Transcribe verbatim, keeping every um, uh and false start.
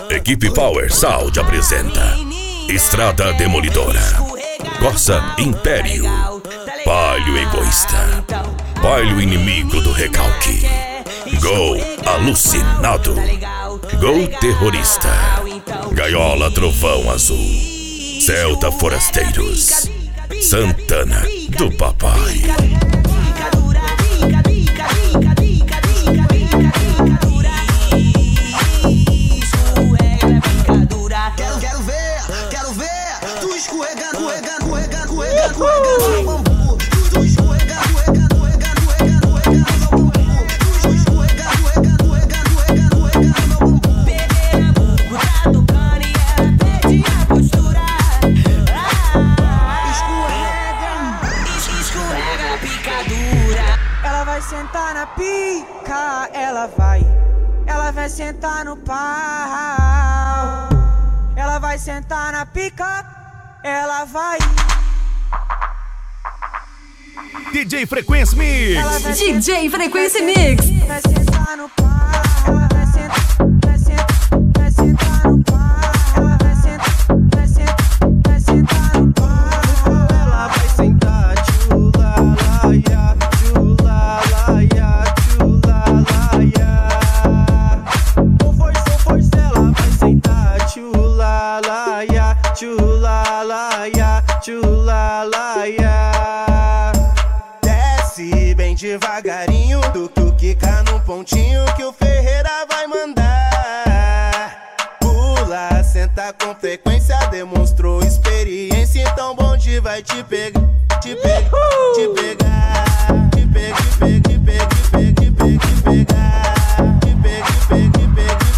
Equipe Power Sound apresenta Estrada Demolidora, Corsa Império, Palio Egoísta, Palio Inimigo do Recalque, Gol Alucinado, Gol Terrorista, Gaiola Trovão Azul, Celta Forasteiros, Santana do Papai. Ela vai sentar na pica, ela vai, ela vai sentar no pau. Ela vai sentar na pica, ela vai. D J Frequência Mix. D J Frequência Mix. Vai sentar no pau, ela vai sentar, vai sentar, vai sentar no pau. Ela vai sentar, vai sentar, vai sentar no pau. Ela vai sentar, tchula, laia, tchula, laia, tchula, laia. Com força, com força, ela vai sentar, tchula, laia, tchula, laia, tchula, laia. Desce bem devagarinho, do que quica num pontinho que o Ferreira vai mandar. Pula, senta com frequência, demonstrou experiência, então bonde vai te pegar, te pegar, te pegar, te pegar, te pegar, te pegar, te pegar, te pegar, te pegar, te pegar, te pegar, te pegar.